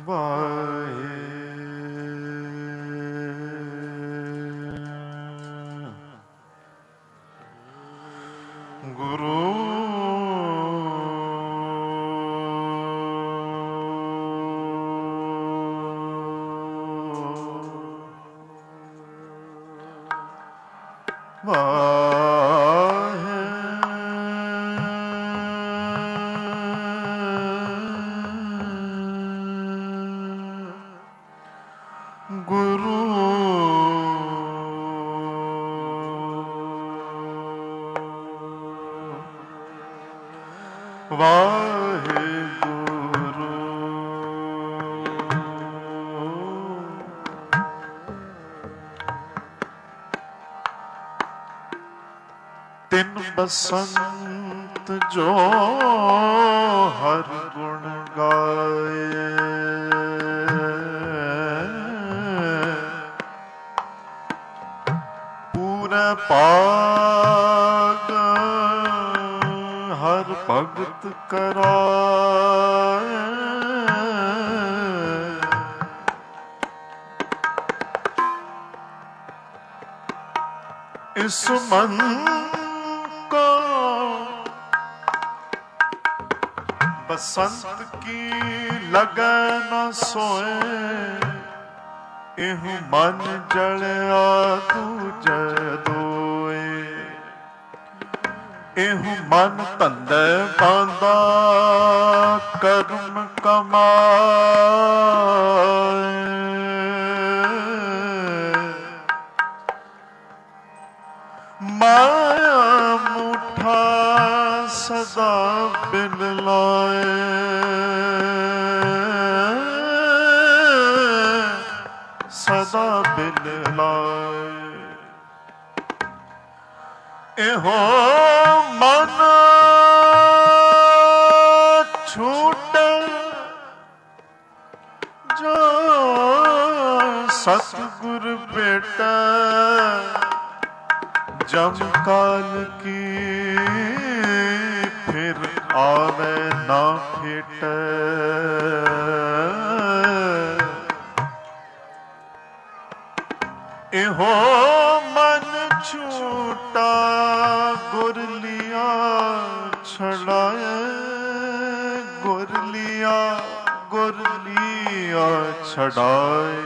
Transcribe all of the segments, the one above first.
ਵਾਹਿ ਗੁਰੂ ਤਿਨ ਬਸੰਤ ਜੋ ਹਰ ਗੁਣ ਗਾਏ, ਪੂਰੇ ਪਾਗ ਹਰ ਭਗਤ ਕਰਾਏ। ਇਸ ਮਨ ਬਸੰਤ ਕੀ ਲਗਨ ਨ ਸੋਏ, ਇਹੋ ਮਨ ਜਲਿਆ ਦੂਜੈ ਦੋਏ। ਇਹੋ ਮਨ ਧੰਦੇ ਬਾਂਦਾ ਕਰਮ ਕਮਾਏ। ਮਾਇਆ ਮੁਠਾ ਸਦਾ ਬਿਨ ਲਾਏ, ਸਦਾ ਬਿਨ ਲਾਏ। ਇਹੋ ਮਨ ਛੂਟ ਜੋ ਸਤਿਗੁਰ ਭੇਟੈ, ਜਮ ਕਾਲ ਕੀ ਫਿਰ ਆਵੇ ਨਾ ਫੇਟੈ। ਇਹੋ ਮਨ ਛੂਟਾ ਗੁਰ ਲਿਆ ਛੜਾਏ, ਗੁਰ ਲਿਆ ਛੜਾਏ।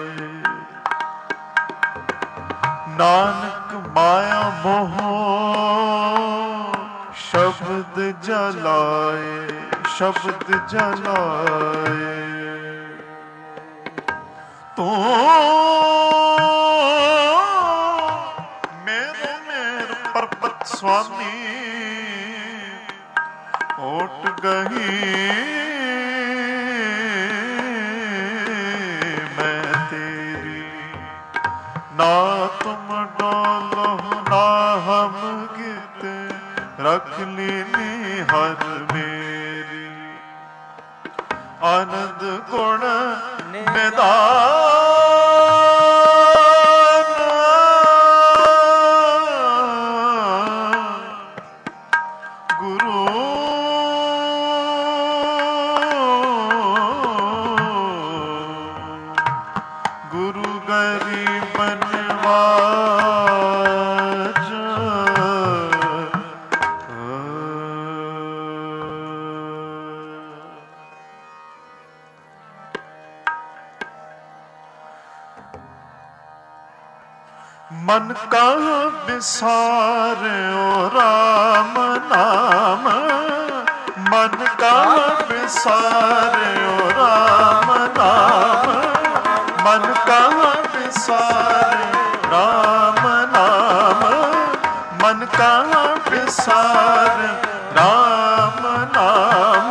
ਨਾਨਕ ਮਾਇਆ ਮੋਹ ਸ਼ਬਦ ਜਲਾਏ, ਸ਼ਬਦ ਜਲਾਏ। ਤੂੰ ਮੇਰੇ ਮੇਰ ਪਰਬਤ ਸੁਆਮੀ, ਓਟ ਗਈ ਮੈਂ ਤੇਰੀ। ਨਾ ਤੁਮ ਡੋਲੋ ਨਾ ਹਮ ਗੀਤੇ, ਰੱਖ ਲੀਨੀ ਹਰ ਮੇਰੀ। ਆਨੰਦ ਗੁਣ ਨਿਦਾਨ, ਗੁਰੂ ਗੁਰੂ ਗਰੀਬ ਨਿਵਾਜ। ਮਨ ਕਾ ਵਿਸਾਰਿਓ ਰਾਮ ਨਾਮ, ਮਨ ਕਾ ਵਿਸਾਰਿਓ ਰਾਮ ਨਾਮ। ਮਨ ਕਾ ਵਿਸਾਰਿਓ ਰਾਮ ਨਾਮ, ਮਨ ਕਾ ਵਿਸਾਰਿਓ ਰਾਮ ਨਾਮ।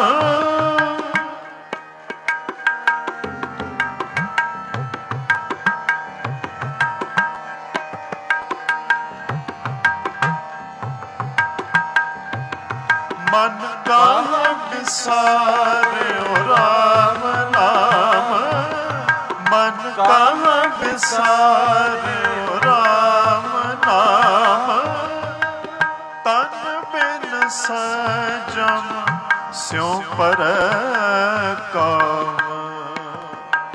ਮਨ ਕਾ ਵਿਸਾਰਿਓ ਰਾਮ ਨਾਮ, ਮਨ ਕਾ ਵਿਸਾਰਿਓ ਰਾਮ ਨਾਮ। ਤਨ ਬਿਨ ਸਜਮ ਸਿਉ ਪਰੈ ਕਾਮ,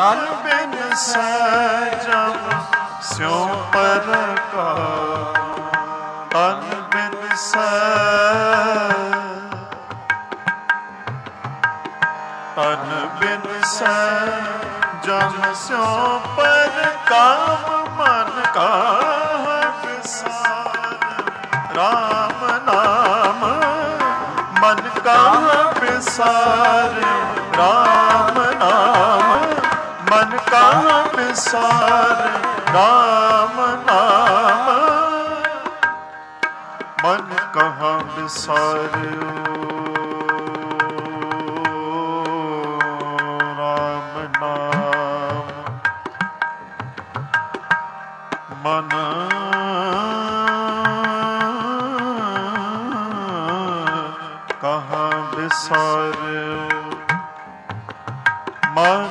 ਤਨ ਬਿਨ ਸਜਮ ਸਿਉ ਪਰਕਾਰ। ਤਨ ਬਿਨ ਤਨ ਬਿਨ ਜਮ ਸਿਉ ਪਰ ਕਾਮ ਮਨ ਕਾ ਵਿਸਾਰ। ਰਾਮ ਨਾਮ ਮਨ ਕਾ ਵਿਸਾਰ। ਰਾਮ ਨਾਮ ਮਨ ਕਾ ਵਿਸਾਰ। ਰਾਮ ਨਾਮ ਮਨ ਕਹਾ ਵਿਸਾਰਿਓ। ਮਨ ਕਹਾਂ ਵਿਸਾਰਿਓ। ਮਨ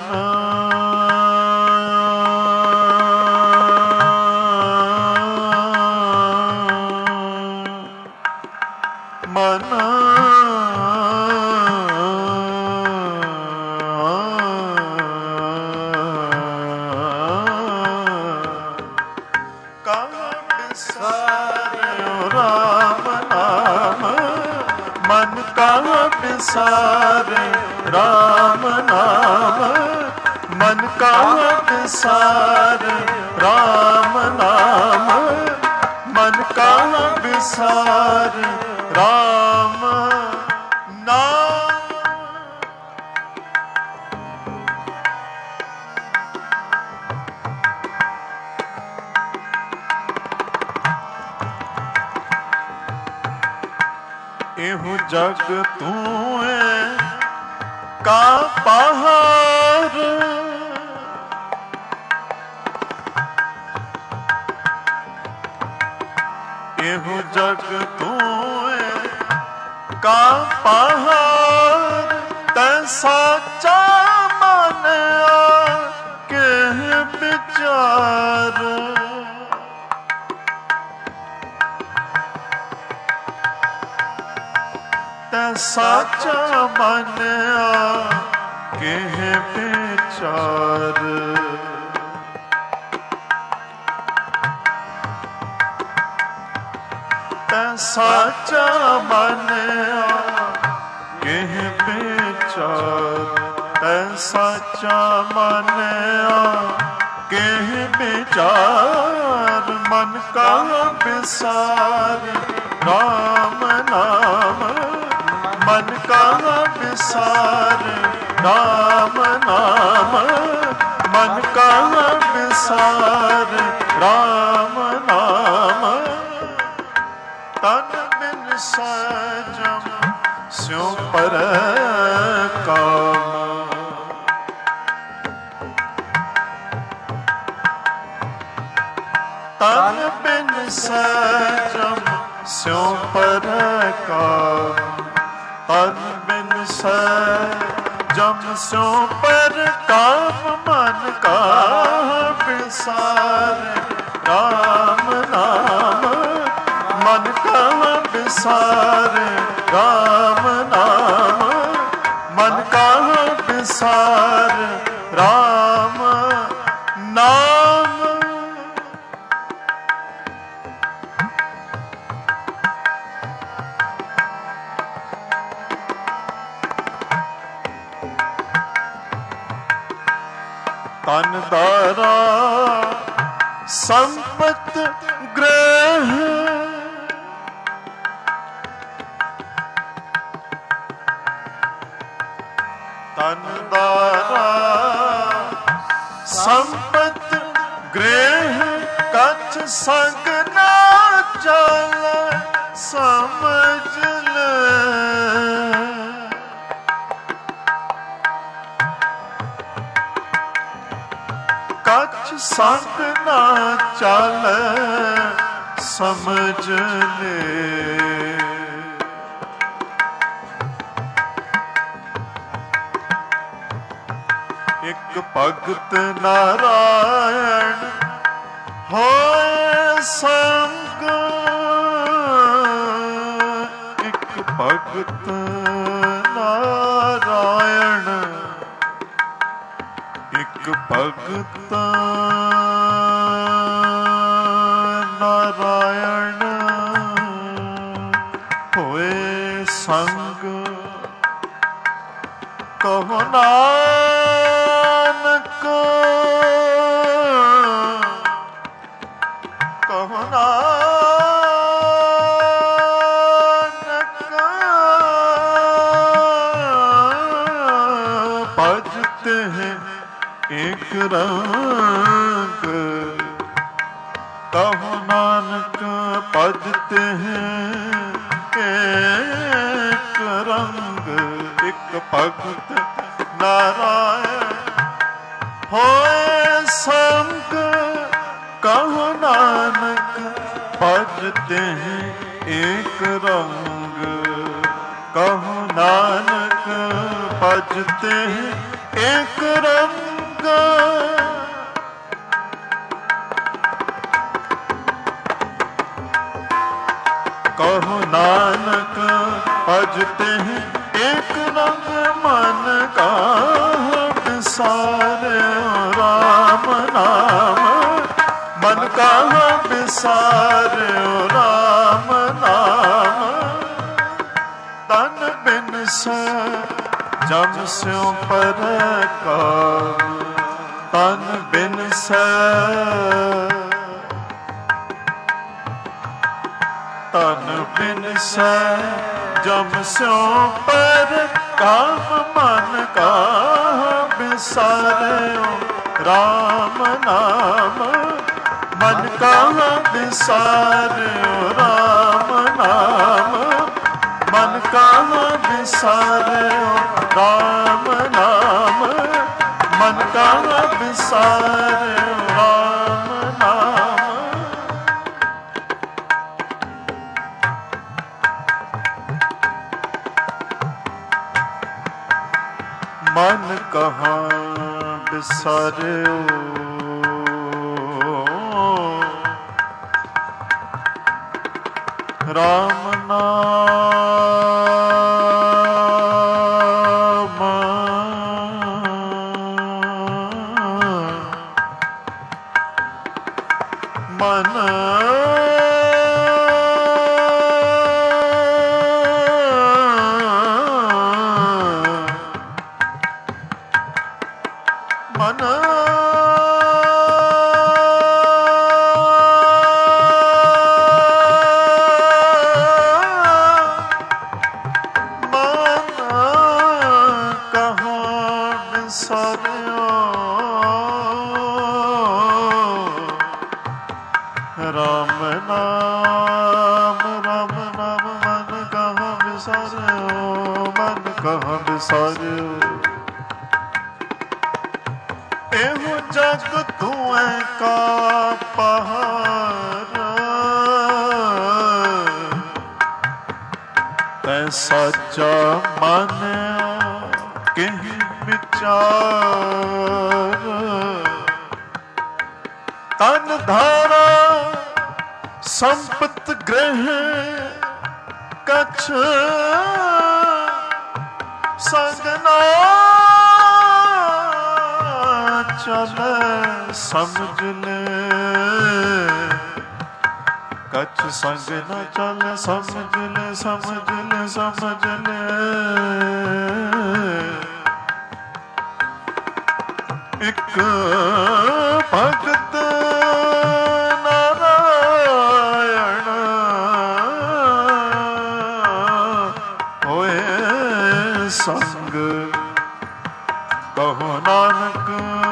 ਵਿਸਾਰੇ। ਰਾਮ ਨਾਮ ਮਨ ਕਾ ਵਿਸਾਰੇ। ਰਾਮ ਨਾਮ ਮਨ ਕਾ ਵਿਸਾਰੇ। ਰਾਮ ਨਾਮ ਇਹੋ ਜਗ ਤੂੰ ਹੈ ਕਾ ਪਹਾੜ। ਇਹੋ ਜਗ ਤੂੰ ਹੈ ਕਾ ਪਹਾੜ। ਤੈ ਸਾਚਾ ਮਾਨਿਆ ਕੇ ਵਿਚਾਰ। ਤੈ ਸਾਚਾ ਮਾਨਿਆ ਕਿਹ ਵਿਚਾਰ। ਤੈ ਸਾਚਾ ਮਾਨਿਆ ਕਿਹ ਵਿਚਾਰ। ਤੈ ਸਾਚਾ ਮਾਨਿਆ ਕਿਹ ਵਿਚਾਰ। ਮਨ ਕਾ ਵਿਸਾਰ। ਰਾਮ ਨਾਮ ਮਨ ਕਾ ਵਿਸਾਰ। ਰਾਮ ਨਾਮ ਮਨ ਕਾ ਵਿਸਾਰ। ਰਾਮ ਨਾਮ ਤਨ ਬਿਨ ਸਜਮ ਸਿਉ ਪਰਕਾਰ। ਤਨ ਬਿਨ ਸਜਮ ਸਿਉ ਪਰਕਾਰ। ਤਨ ਬਿਨ ਸਜਮ ਸਿਉ ਪਰਕਾਰ। ਮਨ ਕਾ ਵਿਸਾਰ। ਰਾਮ ਨਾਮ ਮਨ ਕਾ ਵਿਸਾਰ। ਰਾਮ ਨਾਮ ਮਨ ਕਾ ਵਿਸਾਰ। ਰਾਮ ਨਾਮ ਧਨ ਦਾਰਾ ਸੰਪਤ ਗ੍ਰਹਿ। ਧਨ ਦਾਰਾ ਸੰਪਤ ਗ੍ਰਹਿ। ਕਛ ਸੰਗ ਨਾ ਚਲੈ ਸਮਝ ਲੈ। ਕਛ ਸੰਗ ਨਾ ਚਲੈ ਸਮਝ ਲੈ। ਇੱਕ ਭਗਤ ਨਾਰਾਇਣ ਹੋਏ ਸੰਗ। ਇੱਕ ਭਗਤ ਨਾਰਾਇਣ। ਇੱਕ ਭਗਤ ਨਾਰਾਇਣ ਹੋਏ ਸੰਗ ਕਹੋ ਨਾਨਕ ਕਹੋ ਨਾਨਕ ਭਜਤੇ ਹੈ ਇੱਕ ਰੰਗ ਕਹੋ ਨਾਨਕ ਭਜਤੇ ਹੈ ਇੱਕ ਰੰਗ ਇੱਕ ਭਗਤ ਨਾਰਾਇਣ ਹੋਏ ਸੰਗ ਕਹੋ ਨਾਨਕ ਭਜਤੇ ਹੈ ਇੱਕ ਰੰਗ ਕਹੋ ਨਾਨਕ ਭਜਤੇ ਹੈ ਇੱਕ ਰੰਗ ਕਹੋ ਨਾਨਕ ਭਜਤੇ ਹੈ ਇੱਕ ਰੰਗ ਮਨ ਕਾ ਬਿਸਾਰਿਓ ਰਾਮ ਨਾਮ ਮਨ ਕਾ ਬਿਸਾਰਿਓ ਰਾਮ ਨਾਮ ਤਨ ਬਿਨ ਸੇ ਜਮ ਸਿਉ ਪਰਕਾਮ ਤਨ ਬਿਨ ਸੇ ਤਨ ਬਿਨ ਸੇ ਜਮ ਸਿਉ ਪਰਕਾਮ ਮਨ ਕਾ ਬਿਸਾਰਿਓ ਰਾਮ ਨਾਮ ਮਨ ਕਾ ਬਿਸਾਰਿਓ ਰਾਮ ਨਾਮ ਮਨ ਕਾ ਬਿਸਾਰਿਓ ਰਾਮ ਨਾਮ ਮਨ ਕਾ ਬਿਸਾਰਿਓ ਰਾਮ ਨਾਮ ਮਨ ਕਹਾਂ ਬਿਸਾਰਿਓ ਰਾਮ ਨਾਮ ਮਨ ਮਨ ਰਾਮ ਨਾਮ ਰਾਮ ਨਾਮ ਮਨ ਕਹਾਂ ਬਿਸਾਰਿਓ ਮਨ ਕਹਾਂ ਬਿਸਾਰਿਓ ਇਹੋ ਜਗ ਤੂੰ ਐ ਕਾ ਪਹਾੜ ਤੈ ਸੱਚਾ ਮੰਨਿਆ ਕਿਹ ਵਿਚਾਰ ਤਨ ਧਾਰਾ ਸੰਪਤ ਗ੍ਰਹਿ ਕਛ ਸੰਗ ਨਾ ਚਲੇ ਸਮਝ ਲੈ ਕਛ ਸੰਗ ਨਾ ਚਲੇ ਸਮਝ ਲੈ ਸਮਝ ਲੈ ਸਮਝ ਲੈ ਇੱਕ ਭਗਤ ਨਾਰਾਇਣ ਹੋਏ ਸੰਗ ਕਹੋ ਨਾਨਕ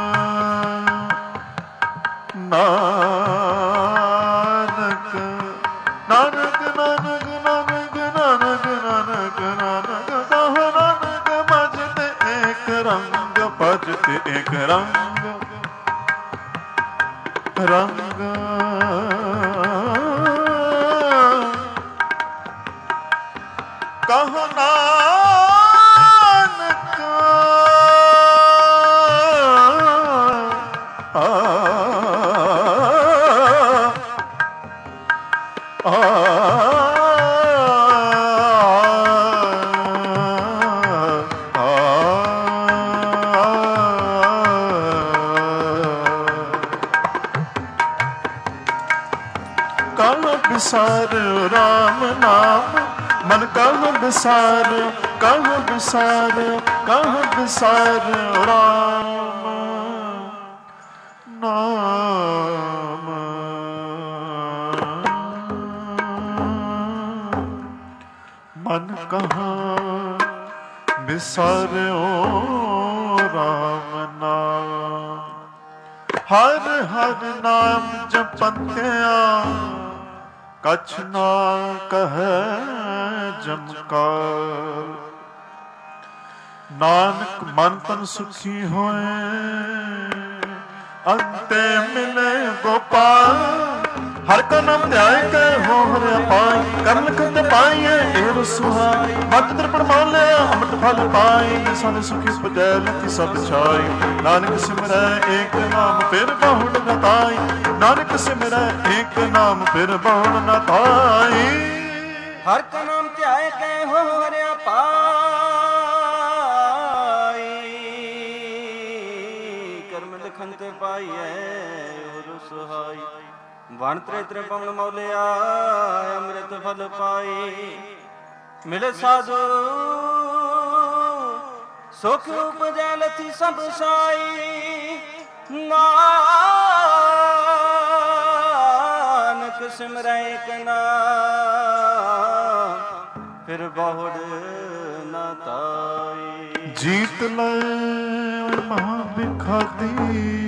ਨਾਨਕ ਨਾਨਕ ਨਾਨਕ ਨਾਨਕ ਨਾਨਕ ਨਾਨਕ ਨਾਨਕ ਕਹੋ ਨਾਨਕ ਭਜਤੇ ਏਕ ਰੰਗ ਭਜਤੇ ਏਕ ਰੰਗ ਰੰਗ ਕਹੋ ਨਾਨਕ ਕਾਹਨੂੰ ਵਿਸਾਰਿਓ ਰਾਮ ਨਾਮ, ਮਨ ਕਾਹਨੂੰ ਵਿਸਾਰਿਓ, ਕਾਹਨੂੰ ਵਿਸਾਰਿਓ, ਕਾਹਨੂੰ ਵਿਸਾਰਿਓ ਰਾਮ ਨਾਮ। ਮਨ ਕਹਾਂ ਵਿਸਾਰਿਓ ਰਾਮ ਨਾਮ। ਹਰ ਹਰ ਨਾਮ ਜਪੰਤਿਆ ਕਛ ਨਾ ਕਹੈ ਜਮਕਾਰ। ਨਾਨਕ ਮਨ ਤਨ ਸੁਖੀ ਹੋਏ, ਅੰਤੇ ਮਿਲੇ ਗੋਪਾਲ। ਹਰ ਕਾ ਨਾਮ ਧਿਆਇ ਕੇ ਹੋ ਹਰਿ ਪਾਈ, ਕਰਨ ਲਖਨ ਪਾਈਐ ਏਵ ਸੁਹਾਈ। ਮਤ ਤ੍ਰਿਪੜ ਮਾਨ ਲਿਆ ਅੰਮ੍ਰਿਤ ਫਲ ਪਾਈ, ਸਾਨੂੰ ਸੁਖੀ ਉਪਜੈ ਲਖੀ ਸਭ ਛਾਈ। ਨਾਨਕ ਸਿਮਰੈ ਏਕ ਨਾਮ ਫਿਰ ਬਹੁੜ ਨ ਤਾਈ, ਨਾਨਕ ਸਿਮਰੈ ਏਕ ਨਾਮ ਫਿਰ ਬਹੁੜ ਨ ਤਾਈ। ਹਰ ਕਾ ਨਾਮ ਧਿਆਇ ਕੇ ਹੋ ਹਰਿ ਪਾਈ, ਕਰਮ ਲਖਨ ਤੇ ਪਾਈਐ ਏਵ ਸੁਹਾਈ। ਵਣ ਤ੍ਰੇ ਤ੍ਰੇ ਪਵਨ ਮੌਲਿਆ ਅੰਮ੍ਰਿਤ ਫਲ ਪਾਈ। ਮਿਲੇ ਸਾਧੂ ਸੁਖ ਉਪਜੈ ਲਥੀ ਸਭ ਸਾਈ। ਨਾਨਕ ਸਿਮਰੈ ਏਕ ਨਾਮ ਫਿਰ ਬਹੁੜ ਨਾ ਤਾਈ। ਜੀਤ ਲੈ ਮਹਾ ਵਿਖਾਦੀ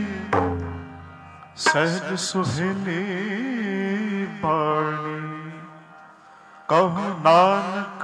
ਸਹਿਜ ਸੁਹੇਲੀ ਬਾਣੀ। ਕਹੁ ਨਾਨਕ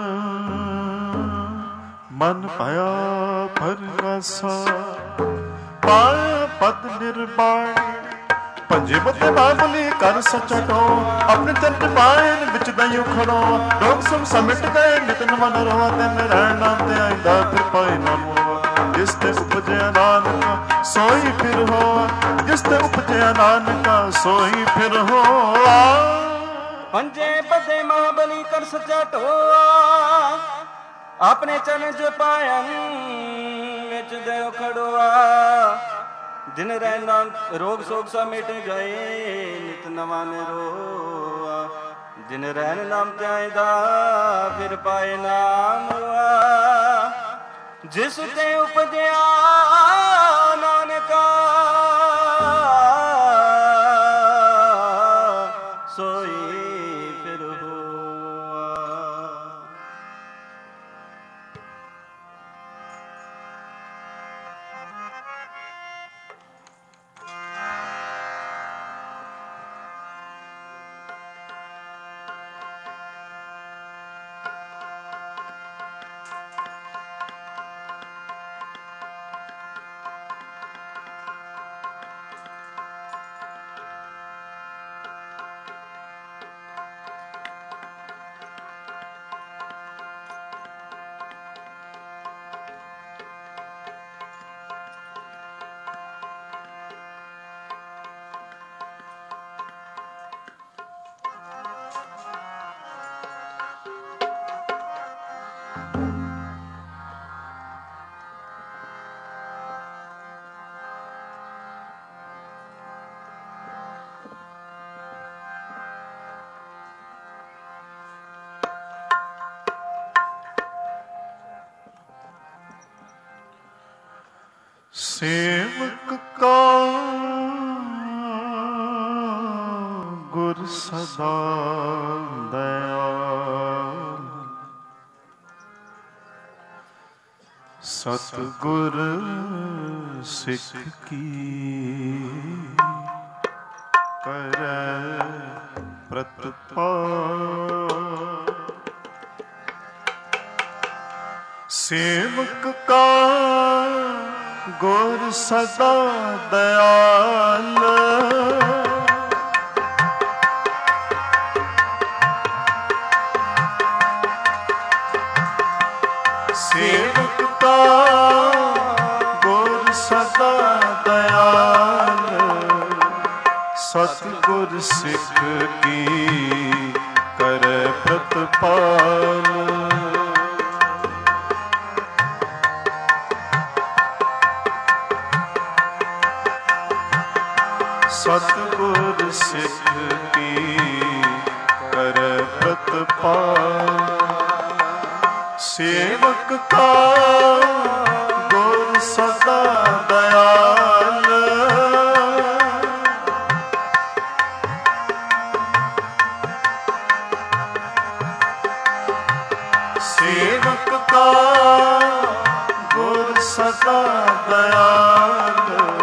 ਮਨ ਭਇਆ ਪਰਗਾਸਾ, ਪਾਇਆ ਪਦ ਨਿਰਵਾਣੀ। ਪੰਜੇ ਬੱਤੇ ਬਾਬਲੀ ਕਰ ਸੱਚਾ ਟੋ, ਆਪਣੇ ਚਰਨ ਪਾਇਨ ਵਿੱਚ ਦਈਓ ਖੜੋ। ਰੋਗ ਸਭ ਸਮਿਟ ਗਏ ਨਿਤਨ ਮਨ ਰਵਾ, ਤੈਨ ਰਹਿਣ ਨਾਮ ਤੇ ਆਇਂਦਾ ਫਿਰ ਪਾਏ ਨਾ ਮੋਵਾ। ਜਿਸ ਤੇ ਉਪਜਿਆ ਨਾਨਕ ਸੋਈ ਫਿਰ ਹੋਆ, ਜਿਸ ਤੇ ਉਪਜਿਆ ਨਾਨਕ ਸੋਈ ਫਿਰ ਹੋਆ। ਪੰਜੇ ਬੱਦੇ ਮਹਾਬਲੀ ਕਰ ਸੱਚਾ ਢੋਆ, ਆਪਣੇ ਚਰਨ ਚ ਪਾਇਨ ਵਿੱਚ ਦਿਓ ਖੜੋਆ। ਦਿਨ ਰਹਿਣਾ ਰੋਗ ਸੋਗ ਸਭ ਮਿਟ ਗਏ, ਨਿਤ ਨਵਾਂ ਨਿਰੋਆ। ਦਿਨ ਰਹਿਣ ਨਾਮ ਧਿਆਇਦਾ ਫਿਰ ਪਾਏ ਨਾਮ ਹੋਆ। ਜਿਸ ਤੇ ਉਪਜਿਆ ਨਾਨਕਾ ਸੋਈ ਫਿਰ ਹੋਆ। ਸੇਵਕ ਕਾ ਗੁਰ ਸਦਾ ਦਇਆਲ। ਸਤਿਗੁਰ ਸਿੱਖ ਕੀ ਕਰੈ ਪ੍ਰਤਪਾਲ। ਸੇਵਕ ਕਾ ਗੁਰ ਸਦਾ ਦਇਆਲ। ਸੇਵਕ ਕਾ ਗੁਰ ਸਦਾ ਦਇਆਲ। ਸਤਿਗੁਰ ਸਿੱਖ ਕੀ ਕਰੈ ਪ੍ਰਤਪਾਲ। ਸਤਿ सतगुर सिख की कर प्रतिपाल। सेवक का गुर सदा दयाल। सेवक का गुर सदा दयाल।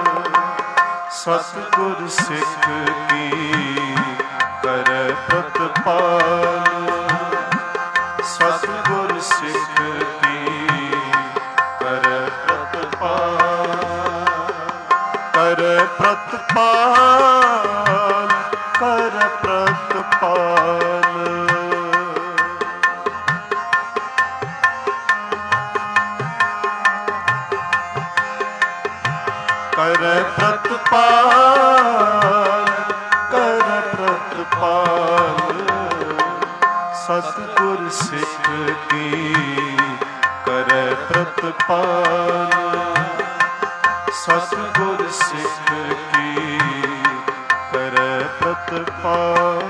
सतगुर सिख की कर प्रतिपाल। सतगुर सिख की कर प्रतिपाल। कर प्रतिपाल। कर प्रतिपाल। कर प्रतिपाल। कर प्रतिपाल। सतगुर सिख की कर प्रतिपाल। सतगुर सिख की कर प्रतिपाल।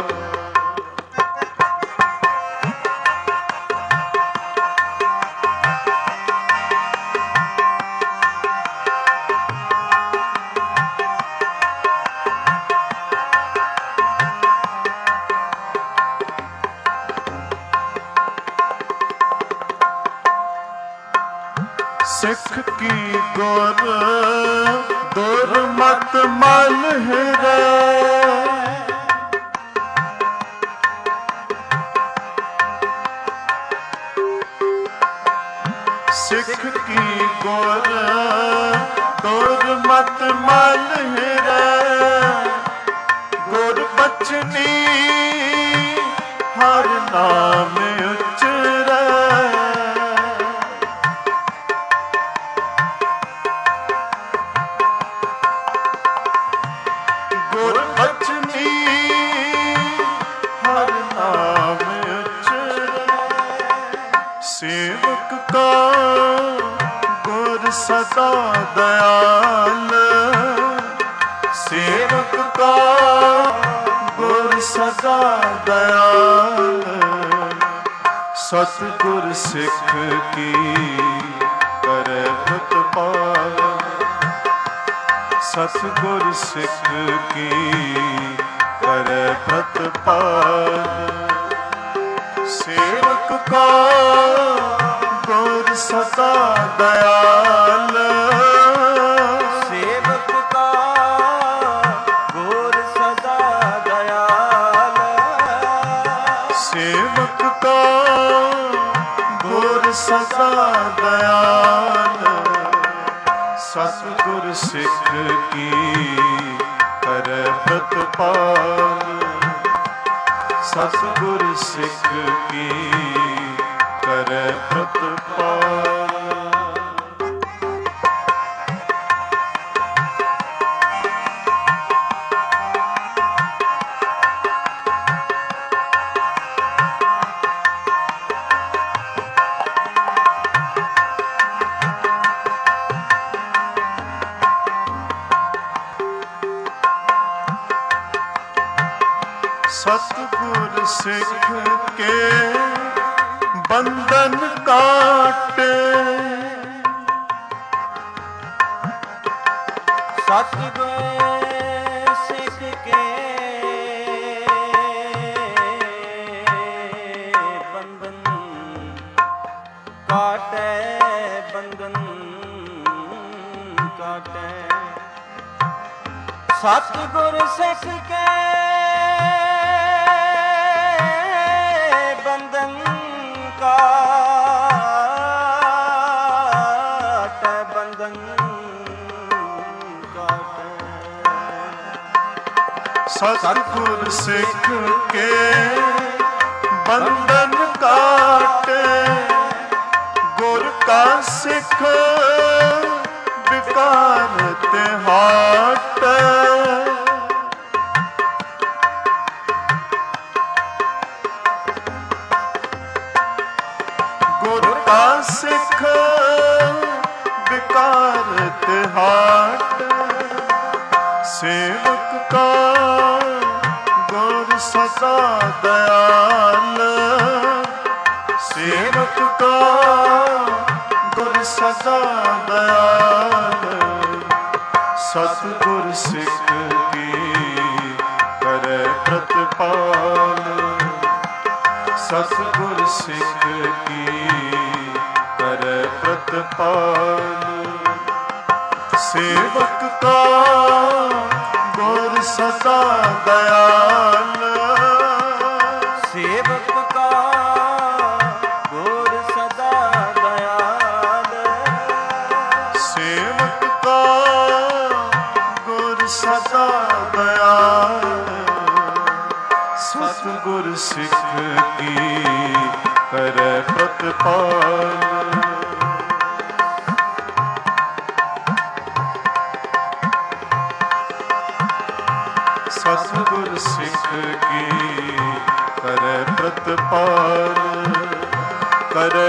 सिख की गुर दुर्मत मल हृदय। सिख की गुर दुर्मत मल हृदय। गुर बचनी हर नाम उचरै। गुर बचनी हर नाम उचरै। सेवक का गुर सदा दयाल। सेवक का गुर सदा दयाल। सतगुर सिख की कर प्रतिपाल। सतगुर सिख की कर प्रतिपाल। सेवक का गुर सदा दयाल। सेवक का गुर सदा दयाल। सेवक का गुर सदा दयाल। सतगुर सिख की कर प्रतिपाल। सतगुर सिख की कर प्रतिपाल। सतगुर सिख के बंधन काटे। सतगुर सिख के बंधन काटे। बंधन काटे। सतगुर सिख के बंधन काट। बंधन काट। सतगुर सिख के बंधन काटे। गुर का सिख विकार ते हाट। गुर का सिख विकार ते हाट। सेवक का ਪ੍ਰਤਪਾਲ ਸਤਿਗੁਰ ਸਿੱਖ ਕੀ ਕਰੈ ਪ੍ਰਤਪਾਲ ਸੇਵਕ ਕਾ ਗੁਰ ਸਦਾ ਦਇਆਲ ਸੇਵਕ ਕਾ ਗੁਰ ਸਦਾ ਦਇਆਲ ਸੇਵਕ ਕਾ ਗੁਰ ਸਦਾ ਦਇਆਲ ਸਤਿਗੁਰ ਸਿੱਖ ਕੀ ਕਰੈ ਪ੍ਰਤਪਾਲ ਸਤਿਗੁਰ ਸਿੱਖ ਕੀ ਕਰੈ ਪ੍ਰਤਪਾਲ ਕਰੈ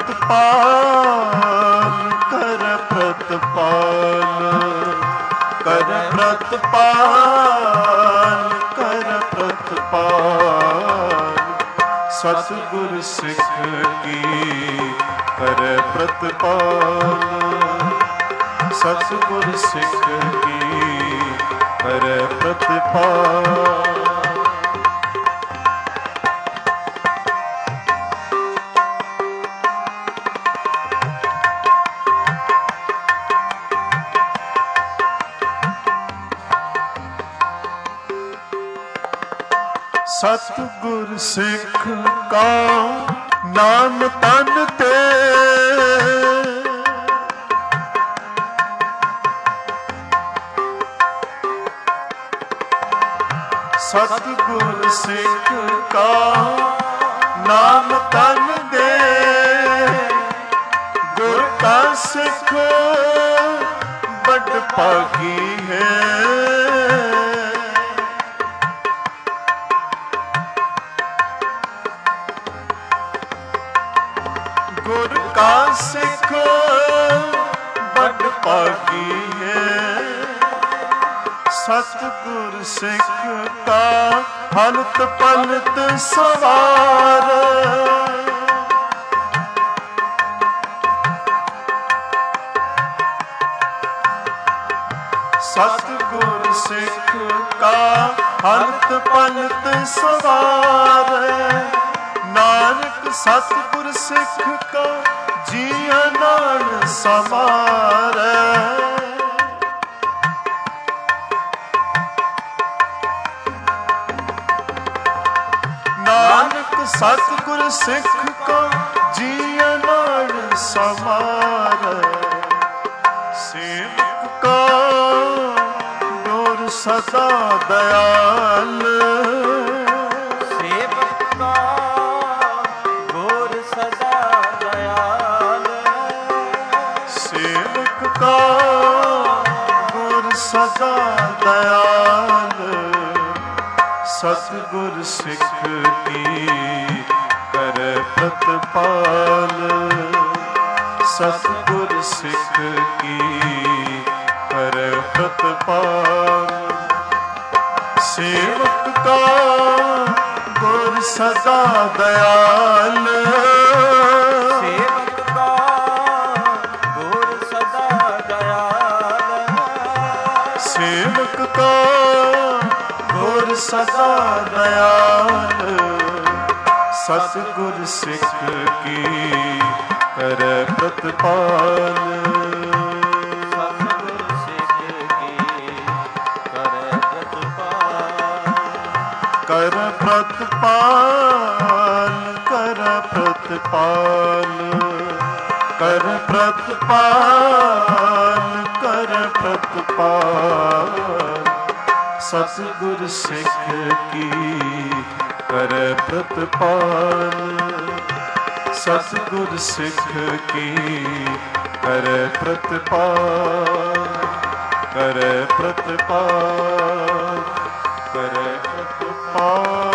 ਪ੍ਰਤਪਾਲ ਕਰੈ ਪ੍ਰਤਪਾਲ ਕਰੈ ਪ੍ਰਤਪਾਲ ਕਰੈ ਪ੍ਰਤਪਾਲ ਸਤਿਗੁਰ ਸਿੱਖ ਕੀ ਕਰੈ ਪ੍ਰਤਪਾਲ ਸਤਿਗੁਰ ਸਿੱਖ ਕੀ ਕਰੈ ਪ੍ਰਤਪਾਲ ਸਤਿਗੁਰ ਸਿੱਖ ਕਾ ਨਾਮ ਤਨ ਤੇ ਸਤਿਗੁਰ ਸਿੱਖ ਕਾ ਨਾਮ ਤਨ ਦੇ ਗੁਰ ਕਾ ਸਿੱਖ ਬੜ ਭਾਗੀ ਹੈ ਗੁਰ ਕਾ ਸਿੱਖ ਬੜ ਭਾਗੀ ਹੈ ਸਤਿਗੁਰ ਸਿੱਖ ਕਾ ਹਲਤ ਪਲਤ ਸਵਾਰ ਸਤਿਗੁਰ ਸਿੱਖ ਕਾ ਹਲਤ ਪਲਤ ਸਵਾਰ ਨਾਨਕ ਸਤਿਗੁਰ ਸਿੱਖ ਕਾ ਜੀਆ ਨਾਲ ਸਮਾਰ ਨਾਨਕ ਸਤਿਗੁਰ ਸਿੱਖ ਕਾ ਜੀਆ ਨਾਲ ਸਮਾਰ ਸੇਵਕ ਕਾ ਗੁਰ ਸਦਾ ਦਇਆਲ ਸੇਵਕ ਕਾ ਗੁਰ ਸਦਾ ਦਇਆਲ ਸੇਵਕ ਕਾ ਗੁਰ ਸਦਾ ਦਇਆਲ ਸਤਿਗੁਰ ਸਿੱਖ ਕੀ ਕਰੈ ਪ੍ਰਤਪਾਲ ਸਤਿਗੁਰ ਸਿੱਖ ਕੀ ਕਰੈ ਪ੍ਰਤਪਾਲ ਸੇਵਕ ਕਾ ਗੁਰ ਸਦਾ ਦਇਆਲ ਸੇਵਕ ਕਾ ਗੁਰ ਸਦਾ ਦਇਆਲ ਸੇਵਕ ਕਾ ਗੁਰ ਸਦਾ ਦਇਆਲ ਸਤਿਗੁਰ ਸਿੱਖ ਕੀ ਕਰੈ ਪ੍ਰਤਪਾਲ ਸਤਿਗੁਰ ਸਿੱਖ ਕੀ ਕਰੈ ਪ੍ਰਤਪਾਲ ਕਰੈ ਪ੍ਰਤਪਾਲ ਕਰੈ ਪ੍ਰਤਪਾਲ ਕਰੈ ਪ੍ਰਤਪਾਲ ਕਰੈ ਪ੍ਰਤਪਾਲ ਸਤਿਗੁਰ ਸਿੱਖ ਕੀ ਕਰੈ ਪ੍ਰਤਪਾਲ ਸਤਿਗੁਰ ਸਿੱਖ ਕੀ ਕਰੈ ਪ੍ਰਤਪਾਲ ਕਰੈ ਪ੍ਰਤਪਾਲ ਕਰੈ ਪ੍ਰਤਪਾਲ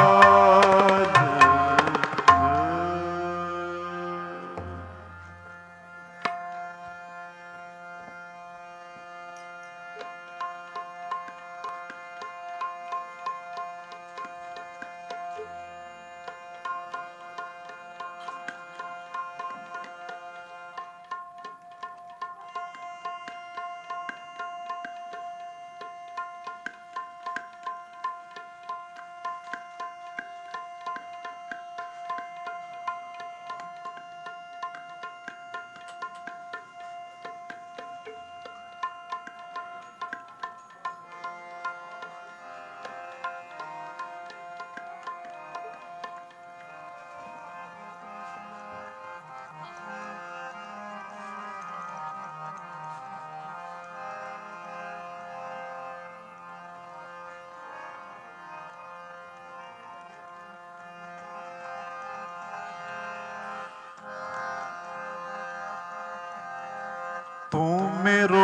मेरो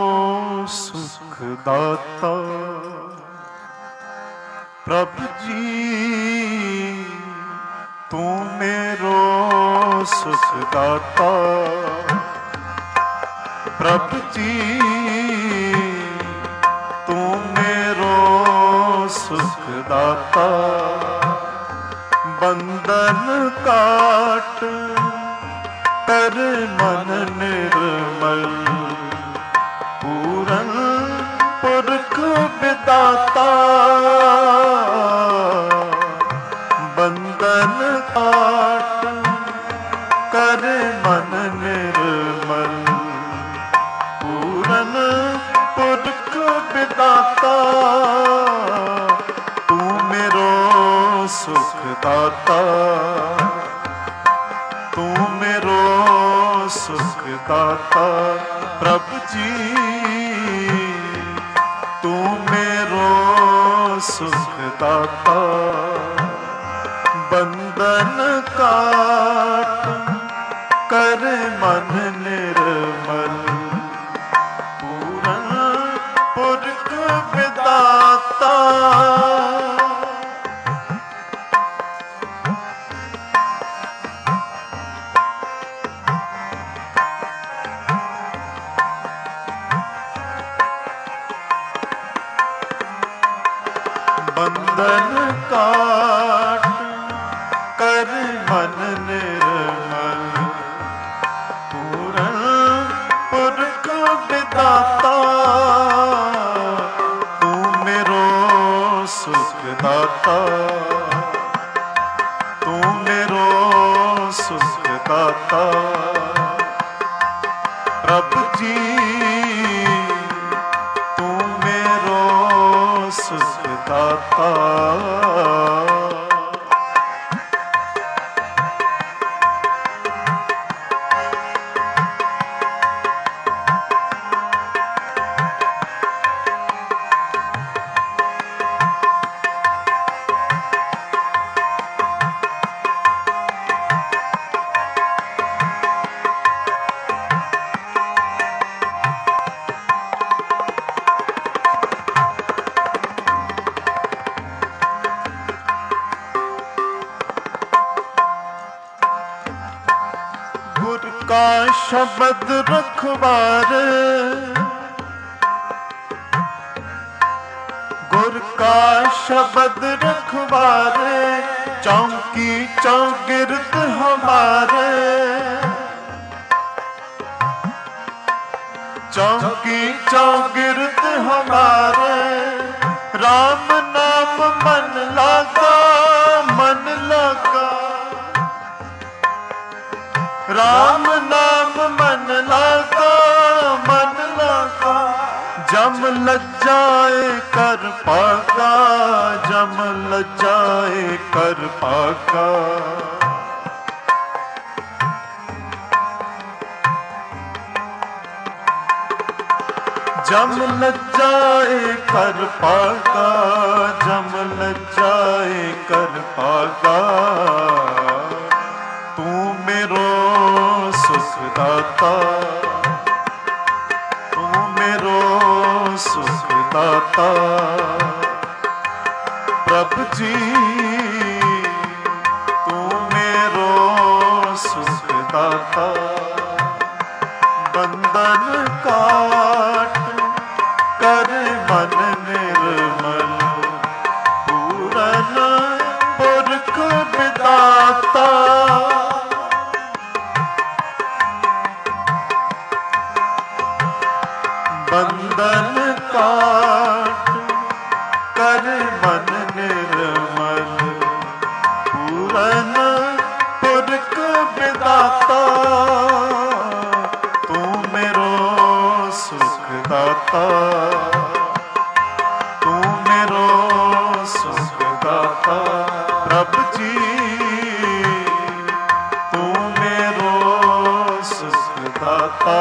सुखदाता प्रभु जी, तू मेरो सुखदाता प्रभु जी, तू मेरो सुखदाता। बंधन काट कर मन निर्मल, पूरन पुरख विदाता। बंधन काट कर मन निर्मल, पूरन पुरख विदाता। तू मेरो सुखदाता, तू मेरो सुखदाता प्रभु जी, तू मेरो सुखदाता। बंधन काट कर मन निर्मल, पूरन पुरख विदाता। बंधन काट कर मन निर्मल, पूरन पुरख विदाता। तू मेरो सुखदाता, तू मेरो सुखदाता प्रभु जी, तू मेरो सुखदाता। गुर का शब्द रखवारे, गुर का शब्द रखवारे, चौकी चौगिर्द हमारे। चौकी चौगिर्द हमारे, राम नाम मन लागा, मन लागा। राम नाम मन लागा, मन लागा। जम लज्जाए कर पागा, जम लज्जाए कर पागा। जम लज्जाए कर पागा, जम लज्जाए कर पागा। तू मेरो सुखदाता, तू मेरो सुखदाता प्रभु जी, तू मेरो सुखदाता। बंधन काट कर मन निर्मल, पूरन पुरख विदाता। बंधन काट कर मन निर्मल, पूरन पुरख विदाता। तू मेरो सुखदाता, तू मेरो सुखदाता प्रभु जी, तू मेरो सुखदाता।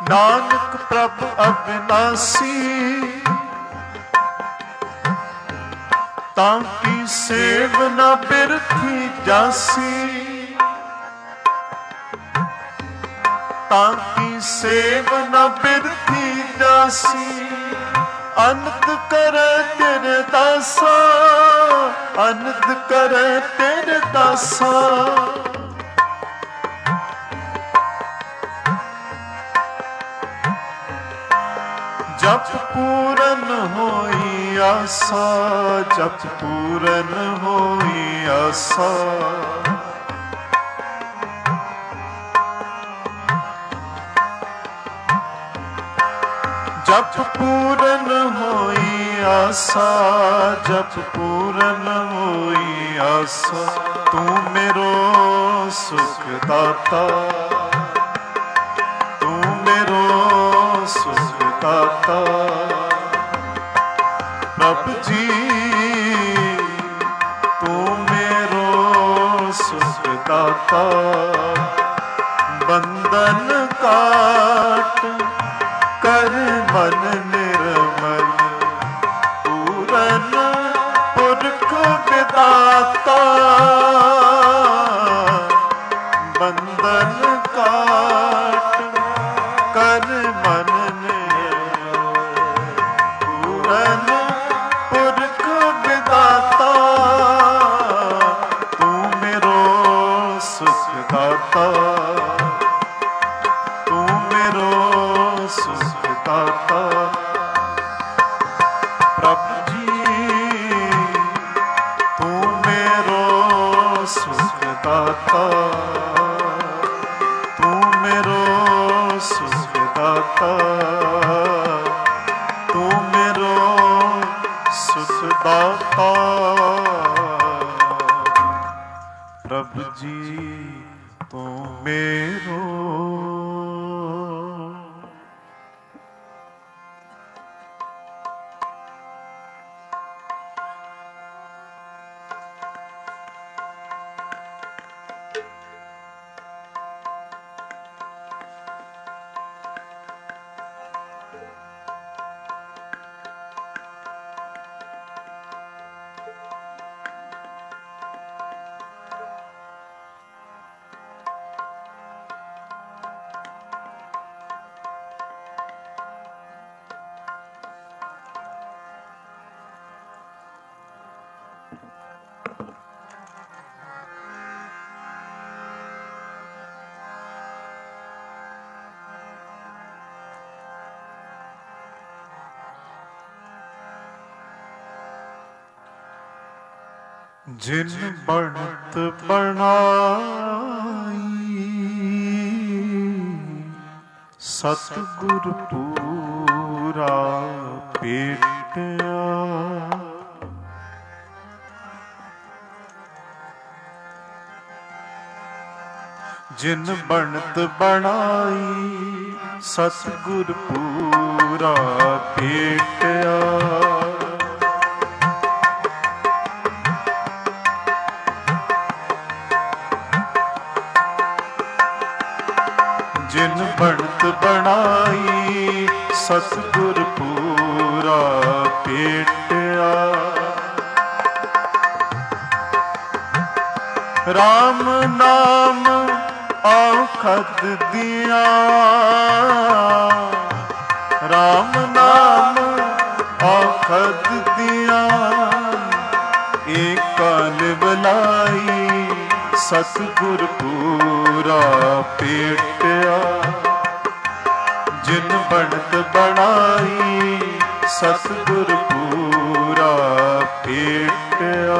ਨਾਨਕ ਪ੍ਰਭ ਅਬਿਨਾਸੀ, ਤਾਂ ਕੀ ਸੇਵ ਨਾ ਬਿਰਥੀ ਜਾਸੀ, ਤਾਂ ਕੀ ਸੇਵ ਨਾ ਬਿਰਥੀ ਜਾਸੀ। ਅਨੰਦ ਕਰੇ ਤੇਰੇ ਦਾਸਾ, ਅਨੰਦ ਕਰੇ ਤੇਰੇ ਦਾਸਾ। ਜਪ ਪੂਰਨ ਹੋਈ ਆਸਾ, ਜਪ ਪੂਰਨ ਹੋਈ ਆਸਾ। ਜਪ ਪੂਰਨ ਹੋਈ ਆਸਾ, ਜਪ ਪੂਰਨ ਹੋਈ ਆਸਾ। ਤੂੰ ਮੇਰੋ ਸੁਖ ਦਾਤਾ, ਤੂੰ ਮੇਰੋ ਸੁਖ ਦਾਤਾ। ਪ੍ਰਭ ਜੀ ਤੂੰ ਮੇਰੋ ਸੁਖ ਦਾਤਾ। ਬੰਧਨ ਕਾਟ ਕਰ ਮਨ ਨਿਰਮਲ, ਪੂਰਨ ਪੁਰਖ ਵਿਦਾਤਾ। ਬੰਧਨ ਕਾਟ ਕਰ ਮਨ ਨਿਰਮਲ, ਪੂਰਨ ਪੁਰਖ ਵਿਦਾਤਾ। ਤੂੰ ਮੇਰੋ ਸੁਖ ਦਾਤਾ, ਤੂੰ ਮੇਰੋ ਸੁਖ ਦਾਤਾ। ਪ੍ਰਭ ਜੀ ਤੂੰ ਮੇਰੋ ਸੁਖ ਦਾਤਾ, ਤੂੰ ਮੇਰੋ ਸੁਖ ਦਾਤਾ। ਤੂੰ ਮੇਰੋ ਸੁਖ ਦਾਤਾ। ਪ੍ਰਭ ਜੀ ਤੂੰ ਮੇਰੋ। ਜਿਨ ਬਣਤ ਬਣਾਈ, ਸਤਿਗੁਰ ਪੂਰਾ ਭੇਟਿਆ। ਜਿਨ ਬਣਤ ਬਣਾਈ, ਸਤਿਗੁਰ ਪੂਰਾ ਭੇਟਿਆ। ਜਿਨ ਬਣਤ ਬਣਾਈ, ਸਤਿਗੁਰ ਪੂਰਾ ਭੇਟਿਆ। ਰਾਮ ਨਾਮ ਔਖਦ ਦਿਆ, ਰਾਮ ਨਾਮ ਔਖਦ ਦਿਆ। ਏਕਾ ਨਿਵਲਾਈ, ਸਤਿਗੁਰ ਪੂਰਾ ਭੇਟਿਆ। ਜਿਨ ਬਣਤ ਬਣਾਈ, ਸਤਿਗੁਰ ਪੂਰਾ ਭੇਟਿਆ।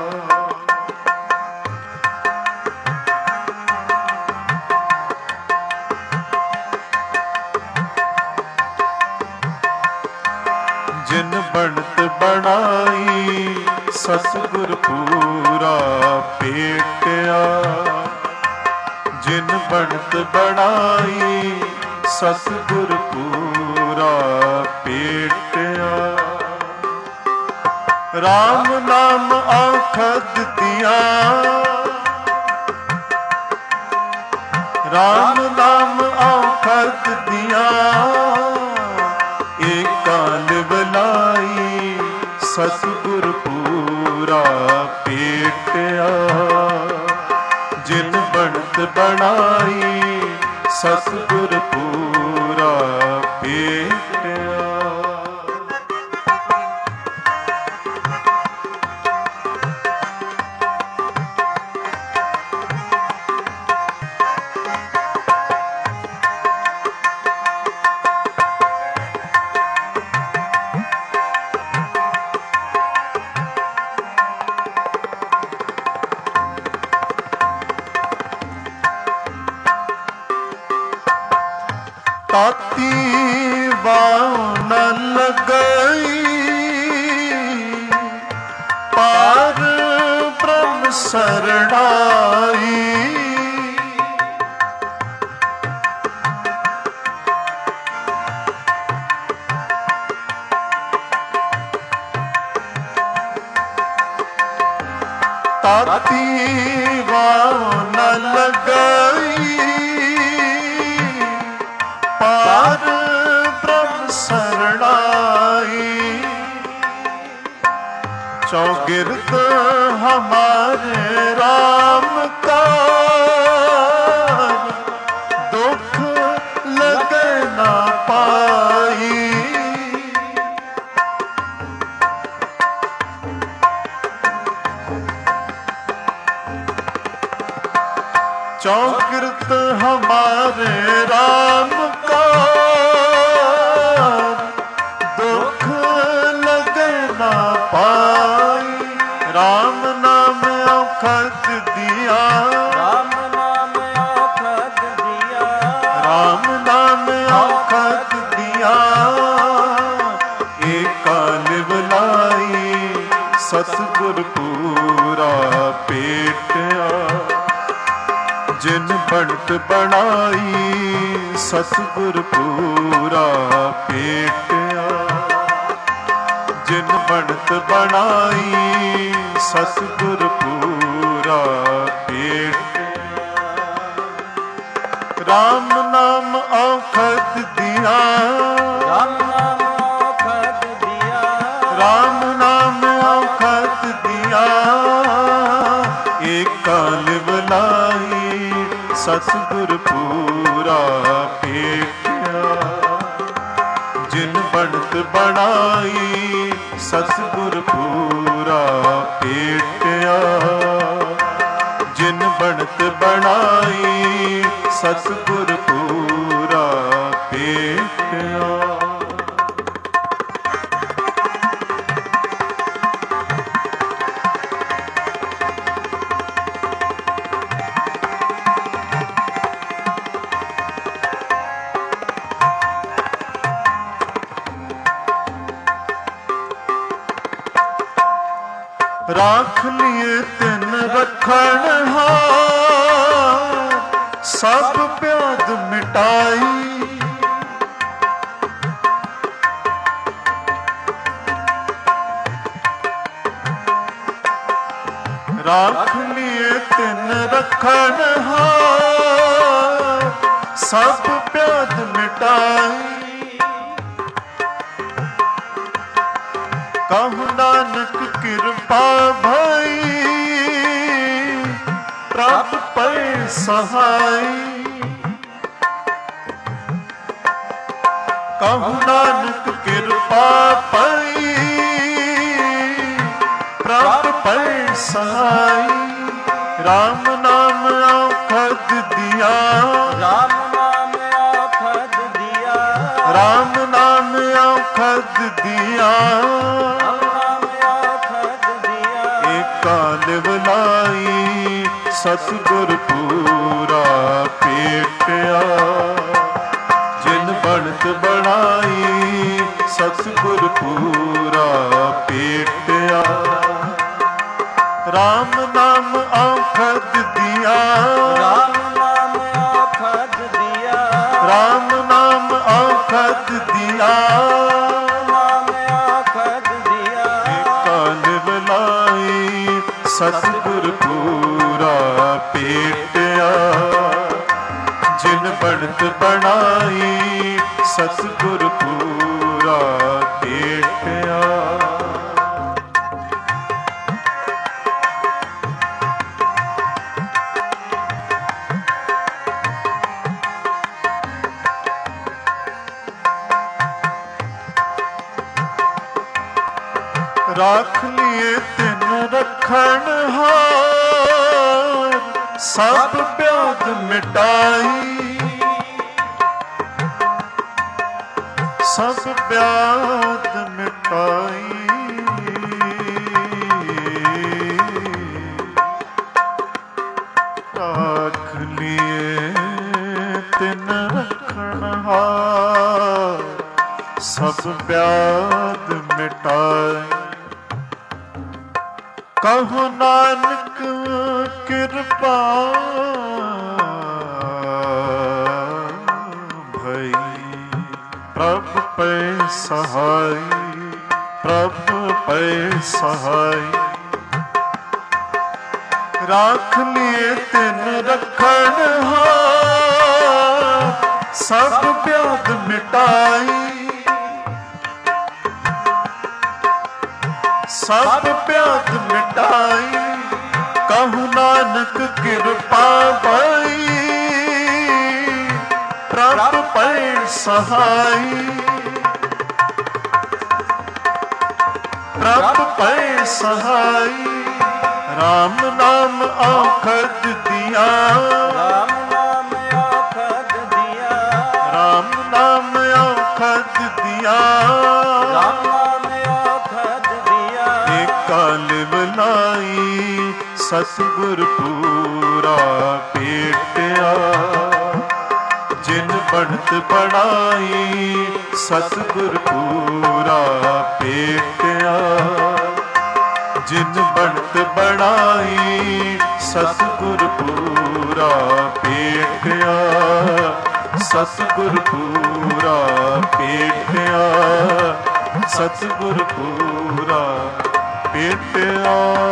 ਜਿਨ ਬਣਤ ਬਣਾਈ, ਸਤਿਗੁਰ ਪੂਰਾ ਭੇਟਿਆ। ਜਿਨ ਬਣਤ ਬਣਾਈ, ਸਤਿਗੁਰ ਪੂਰਾ ਭੇਟਿਆ। ਰਾਮ ਨਾਮ ਆਖਦ ਦਿਆ, ਰਾਮ ਨਾਮ ਆਖਦ ਔਖਦ ਦੀਆਂ ਏਕਾਂ ਨਿਵਲਾਈ ਸਤਿਗੁਰ ਪੂਰਾ ਭੇਟਿਆ। ਜਿਨ ਬਣਤ ਬਣਾਈ ਸਤਿਗੁਰ ਪੂਰਾ ਭੇਟਿਆ। ਤਾਤੀ ਵਾਹੁ ਨ ਲਗਈ ਪਾਰ ਬ੍ਰਹਮ ਸਰਣਾਈ। ਤਾਤੀ ਵਾਹੁ ਨ ਲਗਈ ਪਾਰ ਬ੍ਰਹਮ ਸਰਣਾਈ। ਚੌਗਿਰਦ ਹਮਾਰੇ ਰਾਮ ਕਾ ਦੁਖ ਲਗੈ ਨਾ ਪਾਈ। चौकिरत हमारे राम का दुख लगे ना पाई। राम नाम औखद दिया, ਰਾਮ ਨਾਮ ਔਖਦ ਦਿਆ, राम नाम औखद दिया। एका निवलाई सतगुर पूरा भेटिया। जिन बनत बनाई सतगुर पूरा भेटिया। जिन बनत बनाई सतगुर पूरा भेटिया। राम नाम औखद दिया, ਰਾਮ ਨਾਮ ਔਖਦ ਦਿਆ, राम नाम औखद दिया। एका निवलाई सतगुर पूरा भेटिया। जिन बनत बनाई सतगुर पूरा भेटिया। जिन बनत बनाई सतगुर पूरा भेटिया। राख लिए तिन रखण हार सब प्याद मिटाई। राख लिए तिन रखण हार सब प्याद मिटाई। कहु नानक कृपा भई प्रभ पै सहाय। कहु नानक कृपा भई प्रभ पै सहाय। राम नाम औखद दिया, ਰਾਮ ਨਾਮ ਔਖਦ ਦਿਆ, राम नाम औखद दिया। एका निवलाई सतगुर पूरा भेटिया। जिन बनत बनाई सतगुर पूरा भेटिया। राम नाम औखद दिया, ਰਾਮ ਨਾਮ ਔਖਦ ਦਿਆ, राम नाम औखद दिया। ਨਾਮ ਔਖਦ ਦਿਆ। एका निवलाई सतगुर पूरा भेटिया। जिन ਬਣਤ ਬਣਾਈ ਸਤਿਗੁਰ ਪੂਰਾ ਭੇਟਿਆ। ਰਾਖ ਲਿਏ ਤਿਨ ਰਖਣ ਹਾਰ ਸਭ ਵਿਆਦ ਮਿਟਾਈ ਸਭ ਵਿਆਦ ਮਿਟਾਈ। ਰਾਖ ਲਿਏ ਤਿਨ ਰਖਣ ਹਾਰ ਸਭ ਵਿਆਦ ਮਿਟਾਈ। ਕਹੋ ਨਾਨਕ ਕਿਰਪਾ ਭਈ ਪ੍ਰਭ ਪੈ ਸਹਾਈ ਪ੍ਰਭ ਪੈ ਸਹਾਈ। ਰਾਖ ਲਿਏ ਤਿਨ ਰਖਣ ਹਾਰ ਸਭ ਵਿਆਦ ਮਿਟਾਈ ਸਭ ਵਿਆਦ ਮਿਟਾਈ। ਕਹੂ ਨਾਨਕ ਕਿਰਪਾ ਭਈ ਪ੍ਰਭ ਪੈ ਸਹਾਈ ਪ੍ਰਭ ਪੈ ਸਹਾਈ। ਰਾਮ ਨਾਮ ਔਖਦ ਦਿਆ ਰਾਮ ਨਾਮ ਔਖਦ ਦਿਆ ਰਾਮ ਨਾਮ ਔਖਦ ਦਿਆ ਰਾਮ ਨਾਮ ਔਖਦ ਦਿਆ। ਕਾਲ ਬਲਾਈ ਸਤਿਗੁਰ ਪੂਰਾ ਭੇਟਿਆ। ਜਿਨ ਬਣਤ ਬਣਾਈ ਸਤਿਗੁਰ ਪੂਰਾ ਭੇਟਿਆ। ਜਿਨ ਬਣਤ ਬਣਾਈ ਸਤਿਗੁਰ ਪੂਰਾ ਭੇਟਿਆ। ਸਤਿਗੁਰ ਪੂਰਾ ਭੇਟਿਆ ਸਤਿਗੁਰ ਪੂਰਾ ਭੇਟਿਆ।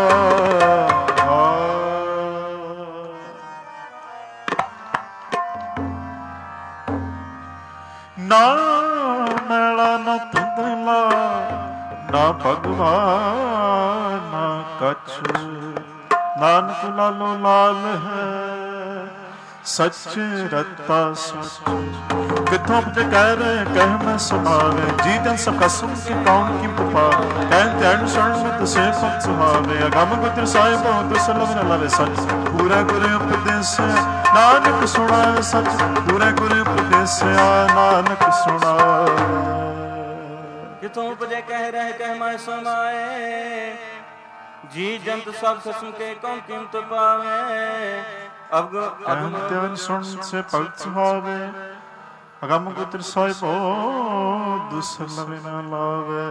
ਨਾ ਮੈਲਾ ਨਾ ਧੁੰਦਲਾ ਨਾ ਭਗਵਾਨ ਨਾ ਕਛ ਨਾਨਕ ਲਾਲੋ ਲਾਲ ਹੈ ਸੱਚ ਰਤਾ ਸੱਚ। ਕਿਥੋਂ ਪੁੱਛੇ ਕਹਿ ਰਹੇ ਕਹਿ ਮੈਂ ਸੁਣਾਵੇ ਜੀ ਜਨ ਸਭ ਕਸਮ ਕੀ ਕੌਣ ਕੀ ਪੁਪਾ ਕਹਿ ਧਿਆਨ ਸੁਣ ਮੈਂ ਤੁਸੇ ਸਭ ਸੁਹਾਵੇ। ਅਗਮ ਗੁਜਰ ਸਾਹਿਬ ਤੁਸ ਲਵ ਲਵੇ ਸੱਚ ਪੂਰਾ ਗੁਰ ਉਪਦੇਸ ਨਾਨਕ ਸੁਣਾਵੇ ਸੱਚ ਪੂਰਾ ਗੁਰ ਉਪਦੇਸ ਨਾਨਕ ਸੁਣਾਵੇ। ਕਿਥੋਂ ਪੁੱਛੇ ਕਹਿ ਰਹੇ ਕਹਿ ਮੈਂ ਸੁਣਾਏ ਜੀ ਜੰਤ ਸਭ ਖਸਮ ਕੇ ਕੌਣ ਕੀਮਤ ਪਾਵੇ। ਅਗਮ ਸੁਣ ਸੇ ਭਗਤ ਸੁਹਾਵੇ ਅਗਮ ਗੁਜਰ ਸਾਹਿਬ ਦੁਸ ਲਵੇ ਨਾ ਲਾਵੇ।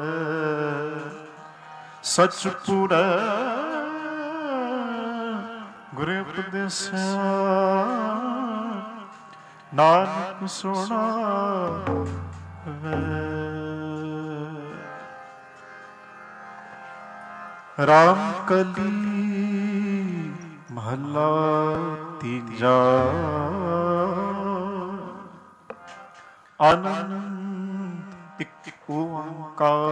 ਸੱਚ ਪੂਰਾ ਗੁਰ ਉਪਦੇਸਿਆ ਨਾਨਕ ਸੁਣਾਵੇ। ਰਾਮ ਕਲੀ ਮਹੱਲਾ ਤੀਜਾ। ਆਨੰਦ ਇਕ ਓੰਕਾਰ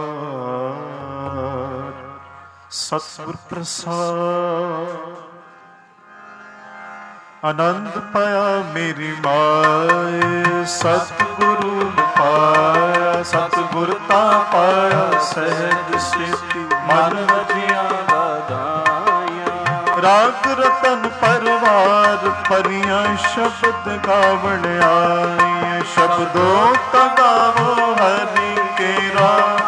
ਸਤਿਗੁਰ ਪ੍ਰਸਾਦ। ਆਨੰਦ ਪਾਇਆ ਮੇਰੀ ਮਾਏ ਸਤਿਗੁਰੂ ਪਾਇਆ। ਸਤਿਗੁਰ ਤਾਂ ਪਾਇਆ ਸਹਿਜ ਸੇਤੀ ਮਨ ਵਜਿਆ ਵਧਾਈਆਂ। ਰਾਗ ਰਤਨ ਪਰਵਾਰ ਭਰੀਆਂ ਸ਼ਬਦ ਗਾਵਣ ਆਈਆਂ। ਸ਼ਬਦੋ ਕਾ ਗਾਵੋ ਹਰਿ ਕੇਰਾ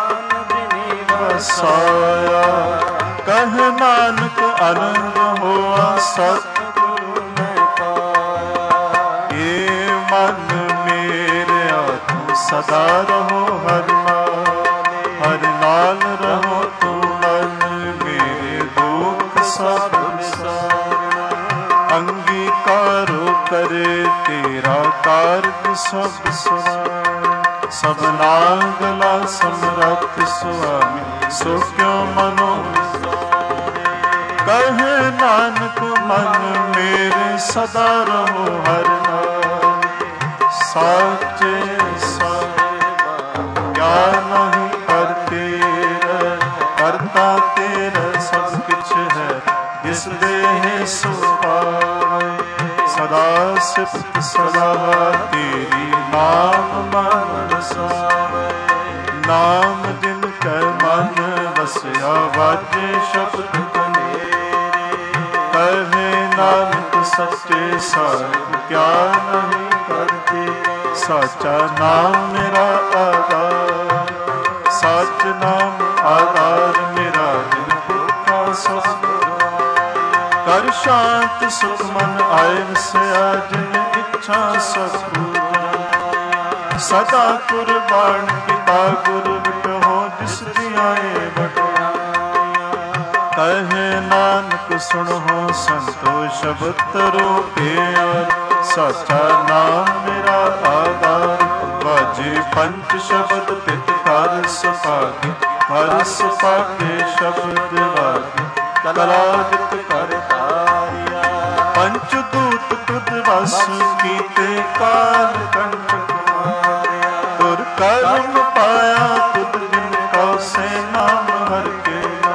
ਵਸਾਇਆ। ਕਹਿ ਨਾਨਕ ਆਨੰਦ ਹੋਆ ਸਤਿਗੁਰੂ ਮੈਂ ਪਾਇਆ। ਏ ਮਨ ਮੇਰਿਆ ਤੂੰ ਸਦਾ ਰਹੋ ਹਰਿ ਹਰਿ ਨਾਲ ਰਹੋ ਤੂੰ ਮਨ ਮੇਰੇ ਦੁੱਖ ਸਭ ਵਿਸਾਰਨਾ। ਅੰਗੀਕਾਰੋ ਕਰੇ ਤੇਰਾ ਕਾਰਜ ਸਭ ਸੁਣਾ। ਸਭਨਾ ਗਲਾ ਸਮਰੱਥ ਸੁਆਮੀ ਸੋ ਕਿਉ ਮਨੋ ਕਹੇ ਨਾਨਕ ਮਨ ਮੇਰੇ ਸਦਾ ਰਹੋ ਹਰਿ ਨਾਮ। साचे साहिबा क्या नहीं कर तेरा, करता तेरा सब किछ है, जिस देह सो पावे। सदा सिफत सलाह तेरी नाम मन वसावे, नाम जिन कै मन वसया वाजे शब्द कहे नानक सच्चे साहिब क्या नहीं करते। साचा नाम मेरा आधार, सच नाम आधार मेरा, दिन भूखा सब कर शांत सुख मन आए वसया, जिन इच्छा सब पूजा। सदा कुर्बान पिता गुरु बिटहो, जिस दियाए बटिया। कहे नानक सुनो संतो शब्द तरो प्यार, साचा नाम मेरा आधार। बाजे पंच शब्द तित कर सपागे, हर सपागे शब्द वागे, कलादित कर तारिया। पंच दूत तुद वस कीते, काल कंठ मारिया। तुर कर्म पाया तुद दिन कौ, से नाम हर के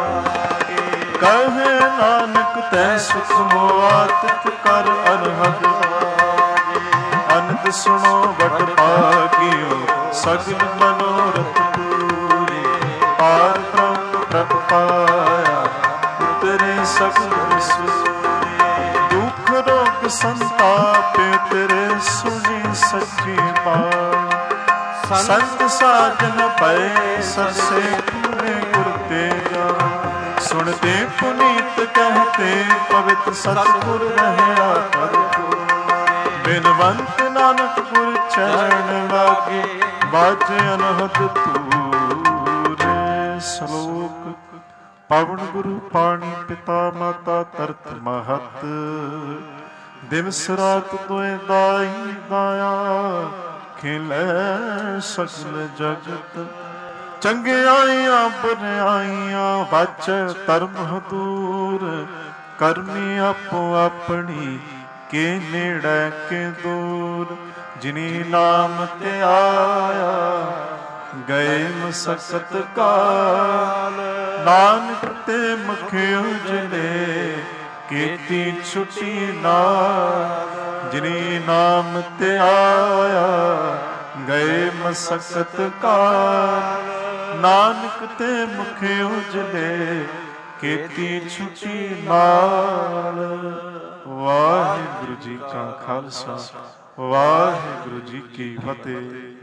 कहे नानक तै सुख मोआ, तित कर अनहद अनंद सुनो बट भागियो, सगल मनोरथ पूरे। पार ब्रह्म प्रभ पाया, उतरे सगल सूरे। दुख रोग संतापे तेरे, सुनी सच्ची बात। संत साजन पए सरसे, पूरे गुर तेगा। सुनते पुनीत कहते, पवित्र सतगुर रहया परपुर। बिनवंत नानक गुर चरण लागे, बाजे अनहद तूरे। श्लोक पावन गुरु पाणी पिता माता तरत महत, दिवस रात दोए दाई दाया। खिलै सगल जगत ਚੰਗਿਆਈਆਂ ਬੁਰਿਆਈਆਂ, ਵਾਚੈ ਧਰਮ ਹਦੂਰ। ਕਰਮੀ ਆਪੋ ਆਪਣੀ, ਕੇ ਨੇੜੇ ਕੇ ਦੂਰ। ਜਿਨੀ ਨਾਮ ਤੇ ਆਇਆ, ਗਏ ਮਸਕਤ ਕਾਲ। ਨਾਨਕ ਤੇ ਮੁਖ ਉਜਲੇ, ਕੀਤੀ ਛੁਟੀ ਨਾਲ। ਜਿਨੀ ਨਾਮ ਤੇ ਆਇਆ, ਗਏ ਮਸਕਤ ਕਾਲ। ਨਾਨਕ ਤੇ ਮੁਖ ਉਜਲੇ, ਕੀਤੀ ਛੁਟੀ ਨਾਲ। ਵਾਹਿਗੁਰੂ ਜੀ ਕਾ ਖਾਲਸਾ, ਵਾਹਿਗੁਰੂ ਜੀ ਕੀ ਫਤਿਹ।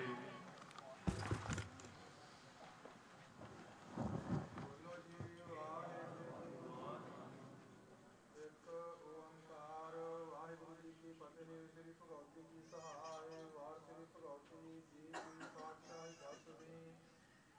ਵਾਹਿਗੁਰੂ ਜੀ ਕੀ ਫਤਿਹ। ਸ੍ਰੀ ਭਗਵਤੀ ਜੀ ਸਹਾਇ।